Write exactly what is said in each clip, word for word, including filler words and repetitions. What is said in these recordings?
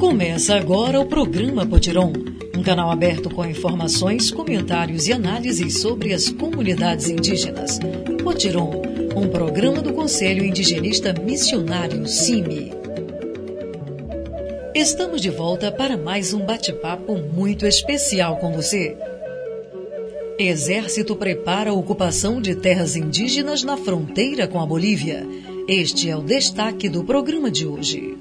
Começa agora o programa Potiron, um canal aberto com informações, comentários e análises sobre as comunidades indígenas. Potiron, um programa do Conselho Indigenista Missionário C I M I. Estamos de volta para mais um bate-papo muito especial com você. Exército prepara a ocupação de terras indígenas na fronteira com a Bolívia. Este é o destaque do programa de hoje.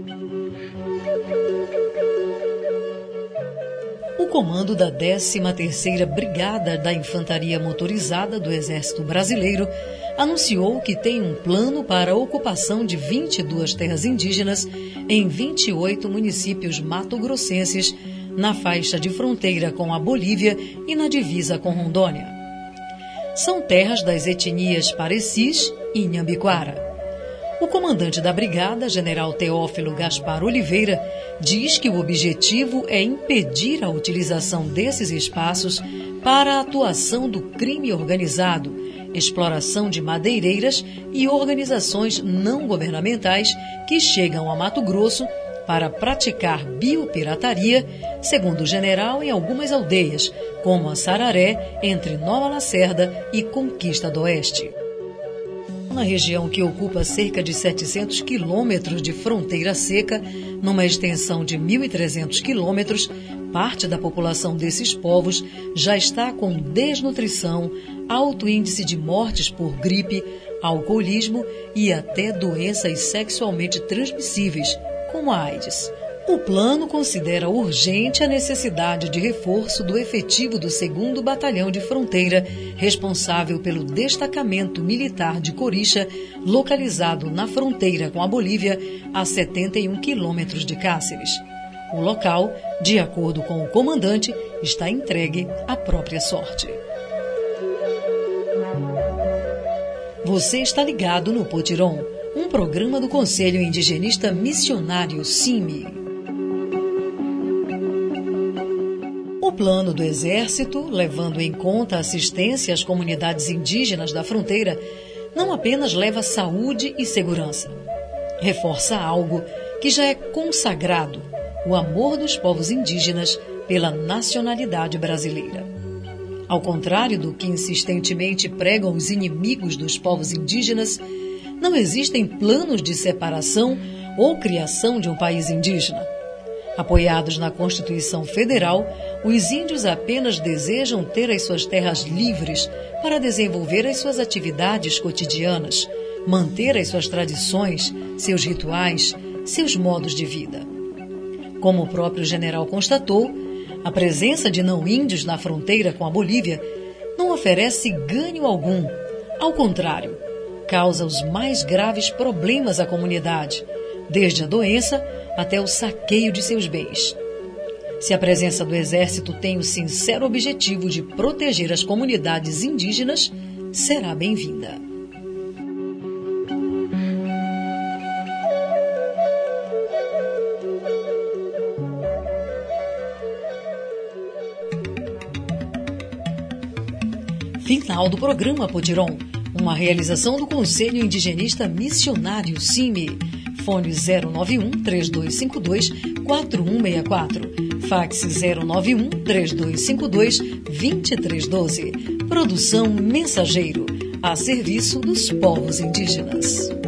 O comando da décima terceira Brigada da Infantaria Motorizada do Exército Brasileiro anunciou que tem um plano para a ocupação de vinte e duas terras indígenas em vinte e oito municípios mato-grossenses na faixa de fronteira com a Bolívia e na divisa com Rondônia. São terras das etnias Parecis e Inhambiquara. O comandante da brigada, general Teófilo Gaspar Oliveira, diz que o objetivo é impedir a utilização desses espaços para a atuação do crime organizado, exploração de madeireiras e organizações não governamentais que chegam a Mato Grosso para praticar biopirataria, segundo o general, em algumas aldeias, como a Sararé, entre Nova Lacerda e Conquista do Oeste. Na região que ocupa cerca de setecentos quilômetros de fronteira seca, numa extensão de mil e trezentos quilômetros, parte da população desses povos já está com desnutrição, alto índice de mortes por gripe, alcoolismo e até doenças sexualmente transmissíveis, como a AIDS. O plano considera urgente a necessidade de reforço do efetivo do segundo Batalhão de Fronteira, responsável pelo destacamento militar de Corixa, localizado na fronteira com a Bolívia, a setenta e um quilômetros de Cáceres. O local, de acordo com o comandante, está entregue à própria sorte. Você está ligado no Potiron, um programa do Conselho Indigenista Missionário C I M I. O plano do Exército, levando em conta a assistência às comunidades indígenas da fronteira, não apenas leva saúde e segurança. Reforça algo que já é consagrado, o amor dos povos indígenas pela nacionalidade brasileira. Ao contrário do que insistentemente pregam os inimigos dos povos indígenas, não existem planos de separação ou criação de um país indígena. Apoiados na Constituição Federal, os índios apenas desejam ter as suas terras livres para desenvolver as suas atividades cotidianas, manter as suas tradições, seus rituais, seus modos de vida. Como o próprio general constatou, a presença de não-índios na fronteira com a Bolívia não oferece ganho algum. Ao contrário, causa os mais graves problemas à comunidade, desde a doença até o saqueio de seus bens. Se a presença do Exército tem o sincero objetivo de proteger as comunidades indígenas, será bem-vinda. Final do programa Potiron, uma realização do Conselho Indigenista Missionário C I M I. Fone zero nove um, três dois cinco dois, quatro um seis quatro. Fax zero nove um, três dois cinco dois, dois três um dois. Produção Mensageiro, a serviço dos povos indígenas.